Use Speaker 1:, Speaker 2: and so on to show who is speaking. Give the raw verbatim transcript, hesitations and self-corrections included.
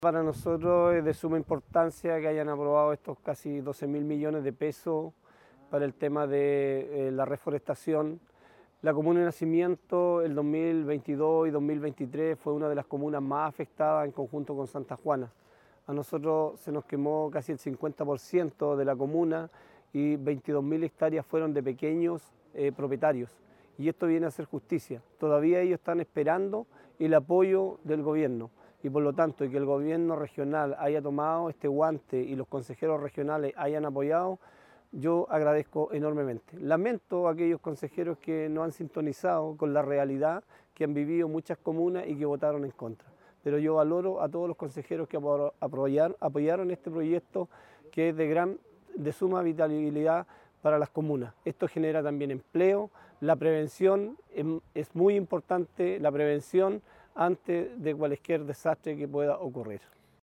Speaker 1: Para nosotros es de suma importancia que hayan aprobado estos casi doce mil millones de pesos para el tema de eh, la reforestación. La comuna de Nacimiento el dos mil veintidós y dos mil veintitrés fue una de las comunas más afectadas en conjunto con Santa Juana. A nosotros se nos quemó casi el cincuenta por ciento de la comuna y veintidós mil hectáreas fueron de pequeños eh, propietarios. Y esto viene a hacer justicia. Todavía ellos están esperando el apoyo del gobierno. Y por lo tanto, que el gobierno regional haya tomado este guante y los consejeros regionales hayan apoyado, yo agradezco enormemente. Lamento a aquellos consejeros que no han sintonizado con la realidad que han vivido muchas comunas y que votaron en contra. Pero yo valoro a todos los consejeros que apoyaron, apoyaron este proyecto, que es de, gran, de suma vitalidad para las comunas. Esto genera también empleo, la prevención es muy importante, la prevención antes de cualquier desastre que pueda ocurrir.